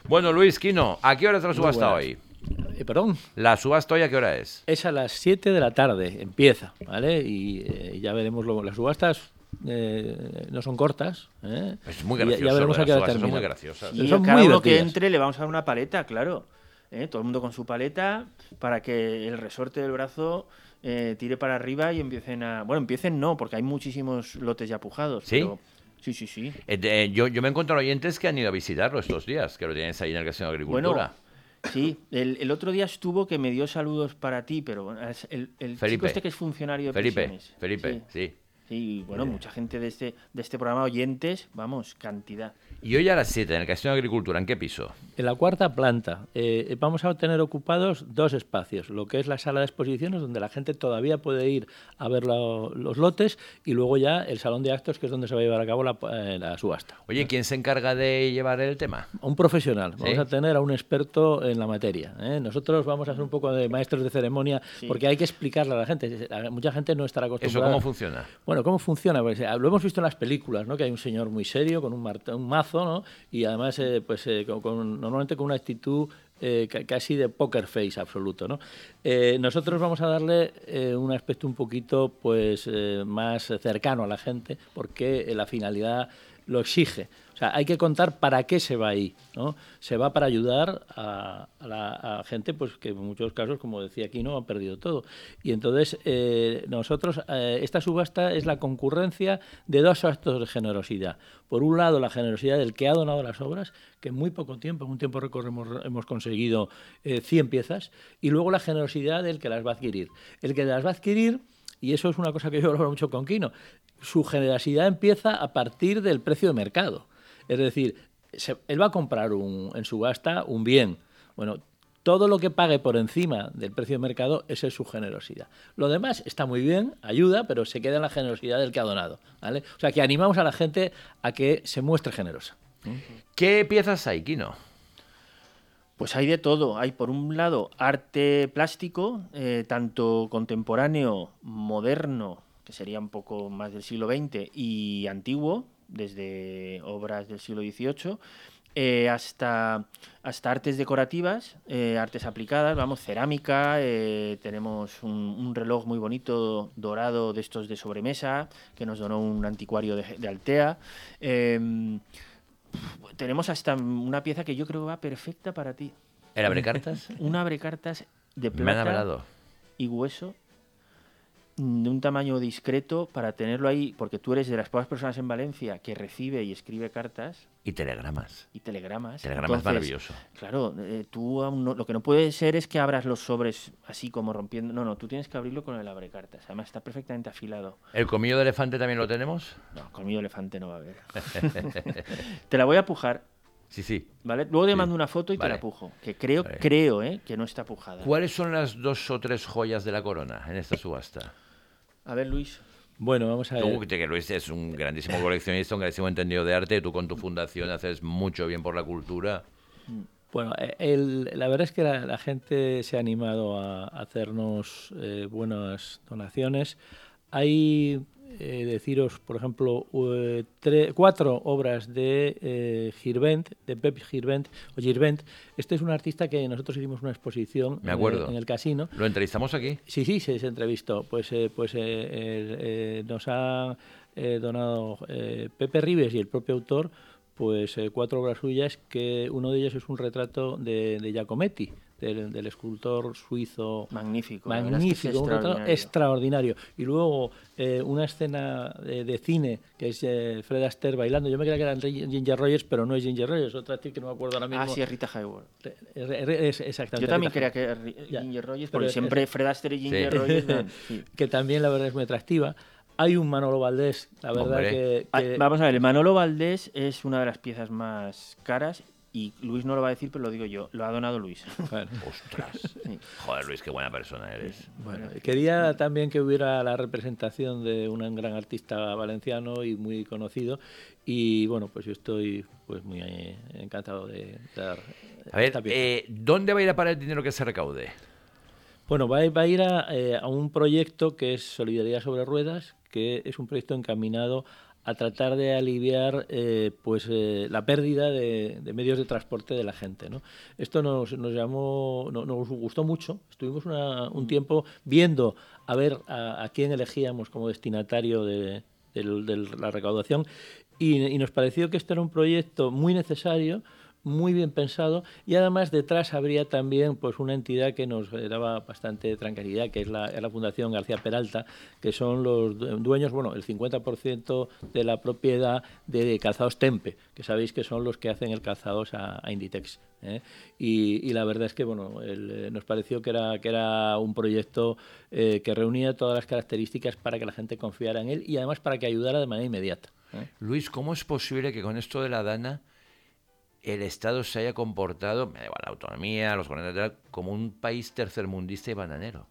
Bueno, Luis Quino, ¿a qué hora es la subasta hoy? ¿Perdón? ¿La subasta hoy a qué hora es? Es a las 7 de la tarde, empieza, ¿vale? Y ya veremos luego. Las subastas no son cortas, ¿eh? Es muy gracioso. Ya veremos a qué hora Las subastas son termina. muy graciosas. Y Son a cada muy uno que divertidas. entre le vamos a dar una paleta, claro. Todo el mundo con su paleta para que el resorte del brazo tire para arriba y empiecen a... Bueno, empiecen no, porque hay muchísimos lotes ya pujados. ¿Sí? Pero... Sí. Yo me encuentro oyentes que han ido a visitarlo estos días, que lo tienes ahí en el Casino de Agricultura. Bueno, sí, el otro día estuvo que me dio saludos para ti, pero bueno, el Felipe. chico este que es funcionario de prisiones. Felipe, sí. Sí, bueno, mucha gente de este programa, oyentes, vamos, cantidad. Y hoy a las 7 en el Casino de Agricultura, ¿en qué piso? En la cuarta planta vamos a tener ocupados 2 espacios, lo que es la sala de exposiciones, donde la gente todavía puede ir a ver los lotes, y luego ya el salón de actos, que es donde se va a llevar a cabo la subasta. Oye, ¿quién se encarga de llevar el tema? Un profesional, ¿Sí? vamos a tener a un experto en la materia, ¿eh? Nosotros vamos a ser un poco de maestros de ceremonia, porque hay que explicarle a la gente. Mucha gente no estará acostumbrada. ¿Eso cómo funciona? Bueno, ¿cómo funciona? Pues, lo hemos visto en las películas, ¿no? Que hay un señor muy serio con un mazo, ¿no? Y además, normalmente con una actitud casi de poker face absoluto, ¿no? Nosotros vamos a darle un aspecto un poquito pues más cercano a la gente, porque la finalidad lo exige. O sea, hay que contar para qué se va ahí, ¿no? Se va para ayudar a la gente, pues que en muchos casos, como decía aquí, no han perdido todo. Y entonces nosotros, esta subasta es la concurrencia de 2 actos de generosidad. Por un lado, la generosidad del que ha donado las obras, que en muy poco tiempo, en un tiempo récord hemos conseguido 100 piezas, y luego la generosidad del que las va a adquirir. El que las va a adquirir, y eso es una cosa que yo hablo mucho con Quino, su generosidad empieza a partir del precio de mercado. Es decir, él va a comprar en subasta un bien. Bueno, todo lo que pague por encima del precio de mercado, esa es su generosidad. Lo demás está muy bien, ayuda, pero se queda en la generosidad del que ha donado, ¿vale? O sea, que animamos a la gente a que se muestre generosa. ¿Qué piezas hay, Quino? Pues hay de todo. Hay, por un lado, arte plástico, tanto contemporáneo, moderno, que sería un poco más del siglo XX, y antiguo, desde obras del siglo XVIII, hasta artes decorativas, artes aplicadas, vamos, cerámica, tenemos un reloj muy bonito, dorado, de estos de sobremesa, que nos donó un anticuario de Altea. Tenemos hasta una pieza que yo creo que va perfecta para ti. ¿El abrecartas? Un abrecartas de Me han plata hablado. y hueso, de un tamaño discreto, para tenerlo ahí, porque tú eres de las pocas personas en Valencia que recibe y escribe cartas Y telegramas. y telegramas. Telegramas Entonces, maravilloso. Claro, tú lo que no puede ser es que abras los sobres así como rompiendo. No, tú tienes que abrirlo con el abrecartas. Además está perfectamente afilado. ¿El colmillo de elefante también lo tenemos? No, colmillo de elefante no va a haber. Te la voy a pujar, Sí. ¿vale? Luego te Sí. mando una foto y Vale. te la pujo. Que creo, Vale. que no está pujada. ¿Cuáles son las 2 o 3 joyas de la corona en esta subasta? A ver, Luis. Bueno, vamos a ver. Tú, que Luis es un grandísimo coleccionista, un grandísimo entendido de arte, tú con tu fundación haces mucho bien por la cultura. Bueno, la verdad es que la gente se ha animado a hacernos buenas donaciones. Hay, deciros, por ejemplo, 4 obras de Girvent, de Pep Girvent, o Girvent. Este es un artista que nosotros hicimos una exposición Me acuerdo. en el casino. ¿Lo entrevistamos aquí? Sí, se entrevistó. Nos ha donado Pepe Ribes y el propio autor, pues 4 obras suyas, que uno de ellos es un retrato de Giacometti, del escultor suizo. Magnífico. La verdad es que es Un retrato extraordinario. Y luego una escena de cine, que es Fred Astaire bailando. Yo me creía que era Ginger Rogers, pero no es Ginger Rogers, otra actriz que no me acuerdo ahora mismo. Ah, sí, es Rita Hayworth. Exactamente. Yo también Rita creía que era Ya. Ginger Rogers, Pero porque siempre Fred Astaire y Ginger Rogers... Sí. que también la verdad es muy atractiva. Hay un Manolo Valdés, la verdad Hombre. que Vamos a ver, el Manolo Valdés es una de las piezas más caras, y Luis no lo va a decir, pero lo digo yo. Lo ha donado Luis. bueno, ¡Ostras! Joder, Luis, qué buena persona eres. bueno, quería también que hubiera la representación de un gran artista valenciano y muy conocido, y bueno, pues yo estoy pues muy encantado de dar A ver, esta pieza. ¿dónde va a ir a parar el dinero que se recaude? Bueno, va a ir a un proyecto que es Solidaridad sobre Ruedas, que es un proyecto encaminado a tratar de aliviar la pérdida de medios de transporte de la gente, ¿no? Esto nos llamó, nos gustó mucho. Estuvimos un tiempo viendo a ver a quién elegíamos como destinatario de la recaudación y nos pareció que esto era un proyecto muy necesario, muy bien pensado, y además detrás habría también pues una entidad que nos daba bastante tranquilidad, que es la Fundación García Peralta, que son los dueños, bueno, el 50% de la propiedad de Calzados Tempe, que sabéis que son los que hacen el calzados a Inditex, ¿eh? Y la verdad es que bueno, nos pareció que era un proyecto que reunía todas las características para que la gente confiara en él y además para que ayudara de manera inmediata, ¿eh? Luis, ¿cómo es posible que con esto de la Dana el Estado se haya comportado, me da igual, la autonomía, los gobernantes, como un país tercermundista y bananero?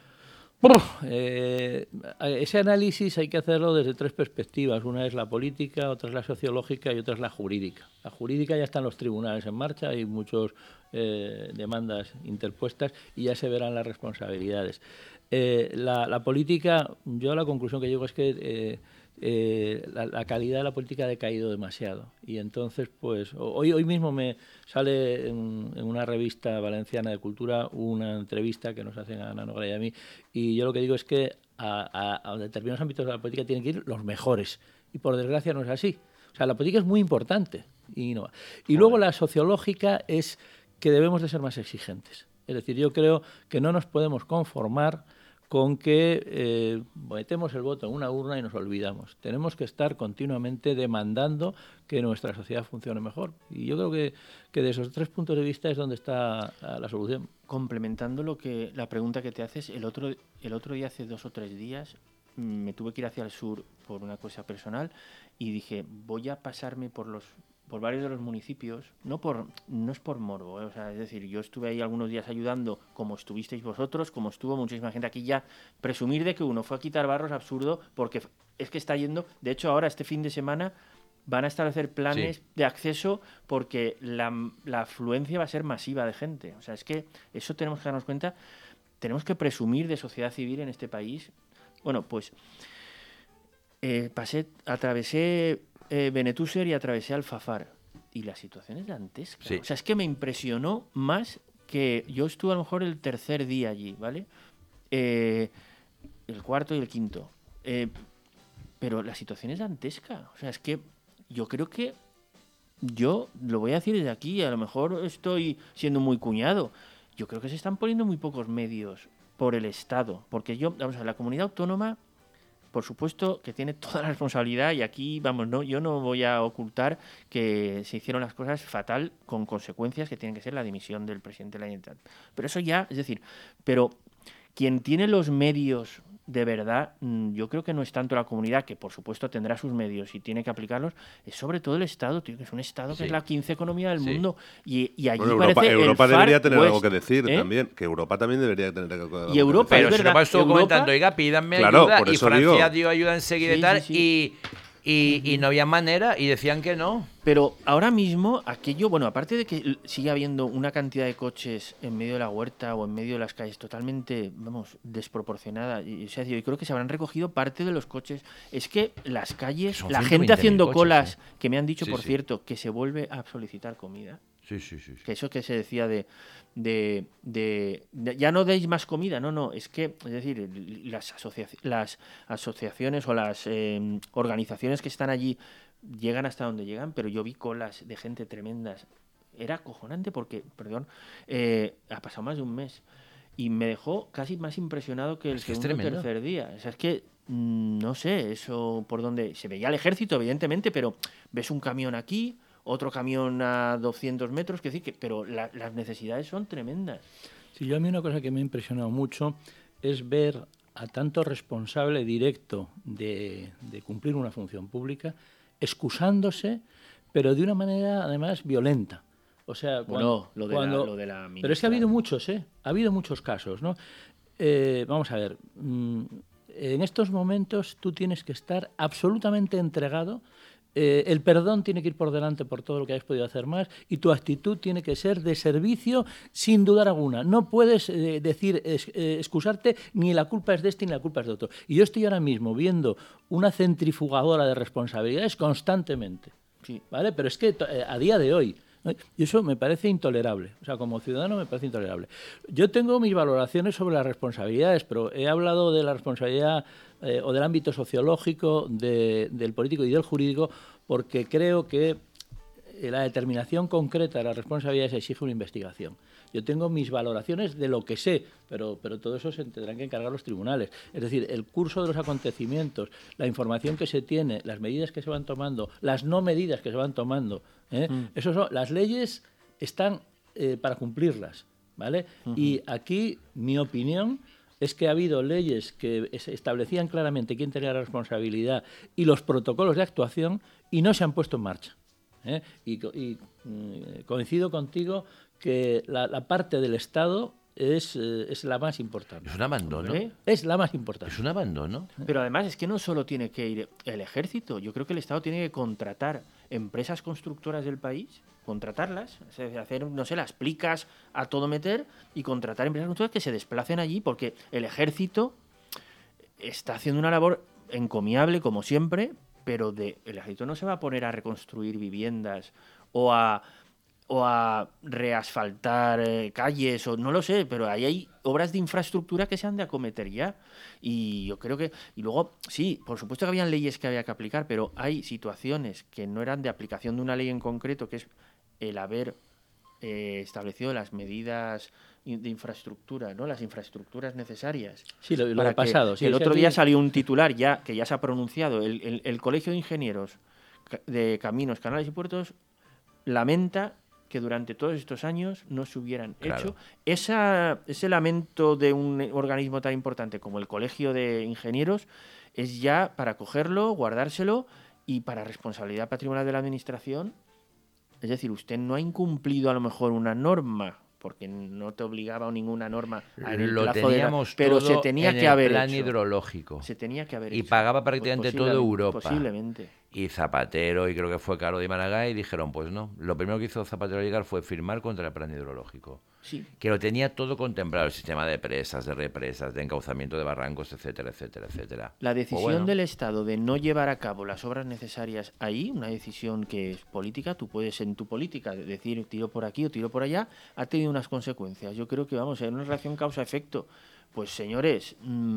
Ese análisis hay que hacerlo desde tres perspectivas. Una es la política, otra es la sociológica y otra es la jurídica. La jurídica ya están los tribunales en marcha, hay muchas demandas interpuestas y ya se verán las responsabilidades. La política, yo la conclusión que llego es que la calidad de la política ha decaído demasiado y entonces pues hoy mismo me sale en una revista valenciana de cultura una entrevista que nos hacen a Ana Noguera y a mí y yo lo que digo es que a determinados ámbitos de la política tienen que ir los mejores y por desgracia no es así. O sea, la política es muy importante y no. Y luego la sociológica es que debemos de ser más exigentes. Es decir, yo creo que no nos podemos conformar con que metemos el voto en una urna y nos olvidamos. Tenemos que estar continuamente demandando que nuestra sociedad funcione mejor. Y yo creo que de esos tres puntos de vista es donde está la solución. Complementando la pregunta que te haces, el otro día, hace 2 o 3 días, me tuve que ir hacia el sur por una cosa personal y dije, voy a pasarme por varios de los municipios, no es por morbo, o sea, es decir, yo estuve ahí algunos días ayudando, como estuvisteis vosotros, como estuvo muchísima gente aquí ya. Presumir de que uno fue a quitar barro es absurdo, porque es que está yendo, de hecho ahora este fin de semana van a establecer planes de acceso porque la afluencia va a ser masiva de gente. O sea, es que eso tenemos que darnos cuenta, tenemos que presumir de sociedad civil en este país. Bueno, pues atravesé Benetúser y atravesé Alfafar y la situación es dantesca. Sí. O sea, es que me impresionó más que yo estuve a lo mejor el tercer día allí, ¿vale? El cuarto y el quinto. Pero la situación es dantesca. O sea, es que yo creo que yo lo voy a decir desde aquí, a lo mejor estoy siendo muy cuñado. Yo creo que se están poniendo muy pocos medios por el Estado, porque vamos a ver, la comunidad autónoma, por supuesto que tiene toda la responsabilidad y aquí, yo no voy a ocultar que se hicieron las cosas fatal con consecuencias que tienen que ser la dimisión del presidente de la Generalitat. Pero eso ya, es decir, pero quien tiene los medios de verdad, yo creo que no es tanto la comunidad, que por supuesto tendrá sus medios y tiene que aplicarlos, es sobre todo el Estado, tío, que es un Estado que es la 15ª economía del mundo. Y allí parece Europa el debería Far tener West, algo que decir también, que Europa también debería tener algo que decir. Y Europa, pero es si verdad, Europa estuvo comentando, oiga, pídanme ayuda, y Francia dio ayuda enseguida y tal, y no había manera, y decían que no. Pero ahora mismo, aquello, bueno, aparte de que sigue habiendo una cantidad de coches en medio de la huerta o en medio de las calles totalmente, desproporcionada, o sea, yo creo que se habrán recogido parte de los coches. Es que las calles, son la gente haciendo coches, colas, que me han dicho, Sí, por sí. cierto, que se vuelve a solicitar comida. Sí. Que eso que se decía de ya no deis más comida, no, es decir, las asociaciones o las organizaciones que están allí llegan hasta donde llegan, pero yo vi colas de gente tremendas. Era acojonante porque, ha pasado más de un mes y me dejó casi más impresionado que el segundo o tercer día. O sea, es que no sé, eso por dónde se veía el ejército, evidentemente, pero ves un camión aquí, otro camión a 200 metros, pero las necesidades son tremendas. Sí, yo a mí una cosa que me ha impresionado mucho es ver a tanto responsable directo de cumplir una función pública excusándose, pero de una manera además violenta. O sea, lo de la ministra. Pero es que ha habido muchos, ha habido muchos casos, ¿no? Vamos a ver, en estos momentos tú tienes que estar absolutamente entregado el perdón tiene que ir por delante por todo lo que hayas podido hacer más y tu actitud tiene que ser de servicio sin dudar alguna. No puedes excusarte ni la culpa es de este ni la culpa es de otro. Y yo estoy ahora mismo viendo una centrifugadora de responsabilidades constantemente. Sí. ¿Vale? Pero es que a día de hoy, ¿no? Y eso me parece intolerable. O sea, como ciudadano me parece intolerable. Yo tengo mis valoraciones sobre las responsabilidades, pero he hablado de la responsabilidad o del ámbito sociológico, del político y del jurídico, porque creo que la determinación concreta de las responsabilidades exige una investigación. Yo tengo mis valoraciones de lo que sé, pero todo eso se tendrán que encargar los tribunales. Es decir, el curso de los acontecimientos, la información que se tiene, las medidas que se van tomando, las no medidas que se van tomando, las leyes están para cumplirlas, ¿vale? Y aquí mi opinión es que ha habido leyes que establecían claramente quién tenía la responsabilidad y los protocolos de actuación y no se han puesto en marcha. Coincido contigo que la parte del Estado es la más importante. Es un abandono. Es la más importante. Es un abandono. Pero además es que no solo tiene que ir el ejército, yo creo que el Estado tiene que contratar empresas constructoras del país, contratarlas, hacer, no sé, las plicas a todo meter y contratar empresas constructoras que se desplacen allí, porque el ejército está haciendo una labor encomiable, como siempre, pero el ejército no se va a poner a reconstruir viviendas o a reasfaltar calles, o no lo sé, pero ahí hay obras de infraestructura que se han de acometer ya. Y yo creo que... Y luego, sí, por supuesto que habían leyes que había que aplicar, pero hay situaciones que no eran de aplicación de una ley en concreto, que es el haber establecido las medidas de infraestructura, ¿no? Las infraestructuras necesarias. Sí, lo ha pasado. Sí, el otro día salió un titular que ya se ha pronunciado. El Colegio de Ingenieros de Caminos, Canales y Puertos lamenta que durante todos estos años no se hubieran hecho. Ese lamento de un organismo tan importante como el Colegio de Ingenieros es ya para cogerlo, guardárselo y para responsabilidad patrimonial de la Administración. Es decir, usted no ha incumplido a lo mejor una norma, porque no te obligaba a ninguna norma a en el lo plazo teníamos pero todo se tenía en que haber el plan hecho. hidrológico. Se tenía que haber y hecho. pagaba prácticamente toda Europa. Posiblemente. Y Zapatero, y creo que fue Caro de Maragall, y dijeron, pues no. Lo primero que hizo Zapatero al llegar fue firmar contra el plan hidrológico. Sí. Que lo tenía todo contemplado, el sistema de presas, de represas, de encauzamiento de barrancos, etcétera, etcétera, etcétera. La decisión del Estado de no llevar a cabo las obras necesarias ahí, una decisión que es política, tú puedes en tu política decir tiro por aquí o tiro por allá, ha tenido unas consecuencias. Yo creo que vamos en una relación causa-efecto. Pues señores,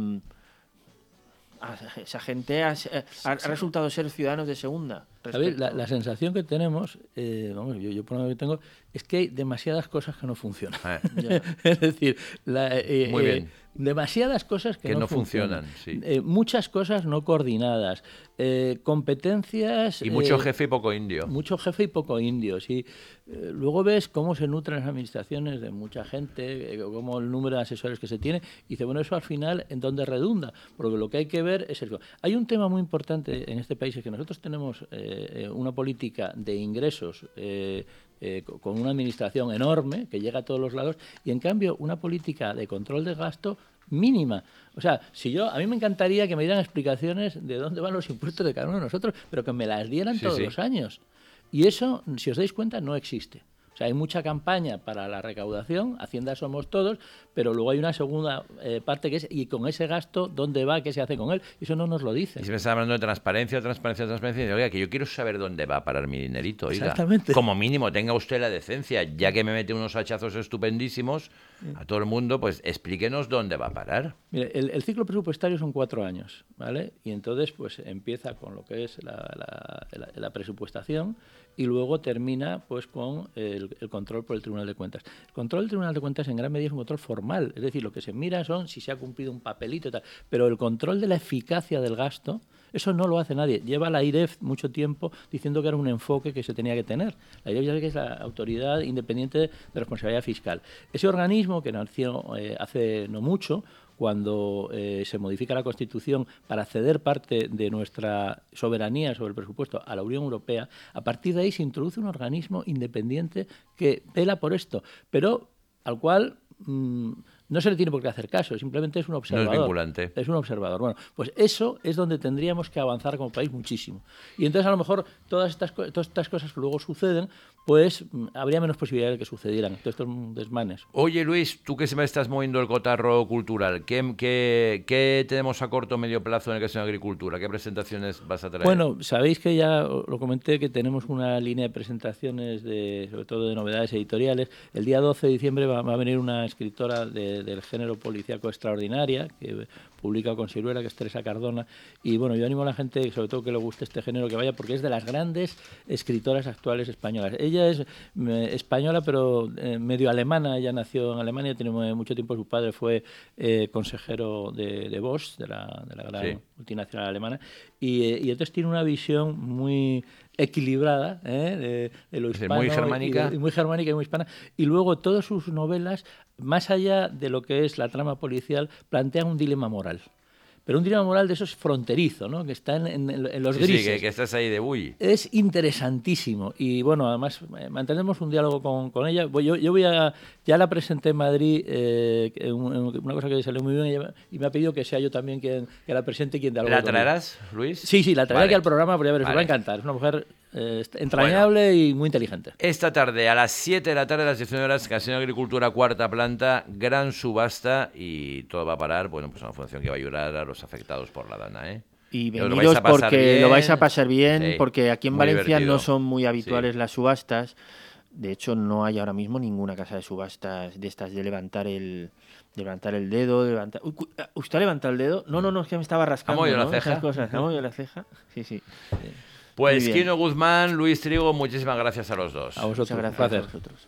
esa gente ha resultado ser ciudadanos de segunda. A ver, la sensación que tenemos, yo por lo que tengo, es que hay demasiadas cosas que no funcionan. Es decir, muy bien. Demasiadas cosas que no funcionan. Sí. Muchas cosas no coordinadas, competencias... Y mucho jefe y poco indio. Mucho jefe y poco indio, sí. Luego ves cómo se nutren las administraciones de mucha gente, cómo el número de asesores que se tiene, y dice, bueno, eso al final, ¿en dónde redunda? Porque lo que hay que ver es eso. Hay un tema muy importante en este país, es que nosotros tenemos una política de ingresos con una administración enorme que llega a todos los lados y en cambio una política de control de gasto mínima. O sea, a mí me encantaría que me dieran explicaciones de dónde van los impuestos de cada uno de nosotros, pero que me las dieran todos los años. Y eso, si os dais cuenta, no existe. O sea, hay mucha campaña para la recaudación, Hacienda somos todos, pero luego hay una segunda parte que es, y con ese gasto, ¿dónde va? ¿Qué se hace con él? Eso no nos lo dicen. Y siempre está hablando de transparencia. Y oiga, que yo quiero saber dónde va a parar mi dinerito, oiga. Exactamente. Como mínimo, tenga usted la decencia, ya que me mete unos hachazos estupendísimos a todo el mundo, pues explíquenos dónde va a parar. Mire, el ciclo presupuestario son 4 años, ¿vale? Y entonces, pues empieza con lo que es la presupuestación y luego termina pues con el control por el Tribunal de Cuentas. El control del Tribunal de Cuentas en gran medida es un control formal, es decir, lo que se mira son si se ha cumplido un papelito y tal, pero el control de la eficacia del gasto, eso no lo hace nadie. Lleva la AIREF mucho tiempo diciendo que era un enfoque que se tenía que tener. La AIREF ya sabe que es la Autoridad Independiente de Responsabilidad Fiscal. Ese organismo que nació hace no mucho, cuando se modifica la Constitución para ceder parte de nuestra soberanía sobre el presupuesto a la Unión Europea, a partir de ahí se introduce un organismo independiente que vela por esto, pero al cual no se le tiene por qué hacer caso, simplemente es un observador. No es vinculante. Es un observador. Bueno, pues eso es donde tendríamos que avanzar como país muchísimo. Y entonces a lo mejor todas estas cosas que luego suceden, pues habría menos posibilidades de que sucedieran, todos estos desmanes. Oye, Luis, tú que se me estás moviendo el cotarro cultural, ¿qué tenemos a corto o medio plazo en el caso de agricultura? ¿Qué presentaciones vas a traer? Bueno, sabéis que ya lo comenté, que tenemos una línea de presentaciones, sobre todo de novedades editoriales. El día 12 de diciembre va a venir una escritora del género policíaco extraordinaria, que publica con Siruela, que es Teresa Cardona. Y bueno, yo animo a la gente, sobre todo que le guste este género, que vaya, porque es de las grandes escritoras actuales españolas. Ella es española, pero medio alemana. Ella nació en Alemania, tiene mucho tiempo. Su padre fue consejero de Bosch, de la gran multinacional alemana. Y entonces tiene una visión muy equilibrada de lo hispano, muy germánica. Muy germánica y muy hispana. Y luego todas sus novelas, más allá de lo que es la trama policial, plantean un dilema moral. Pero un dilema moral de esos fronterizo, ¿no? Que está en los grises. Sí, que estás ahí de uy. Es interesantísimo. Y bueno, además mantenemos un diálogo con ella. Yo voy a... Ya la presenté en Madrid, una cosa que salió muy bien, y me ha pedido que sea yo también quien la presente y quien dialogue. ¿La traerás, Luis? Sí, la traeré aquí al programa, porque os va a encantar. Es una mujer entrañable y muy inteligente. Esta tarde, a las 7 de la tarde, a las 19 horas, Casino de Agricultura, cuarta planta, gran subasta, y todo va a parar, bueno, pues una fundación que va a ayudar a los afectados por la dana, ¿eh? Y venidos porque lo vais a pasar bien, porque aquí en Valencia divertido. No son muy habituales las subastas. De hecho, no hay ahora mismo ninguna casa de subastas de estas de levantar el dedo. ¿Usted ha levantado el dedo? No, es que me estaba rascando. ¿Ha movido la ceja? Esas cosas. ¿Ha movido la ceja? Sí. Pues Quino Guzmán, Luis Trigo, muchísimas gracias a los dos. A vosotros. Muchas gracias a vosotros.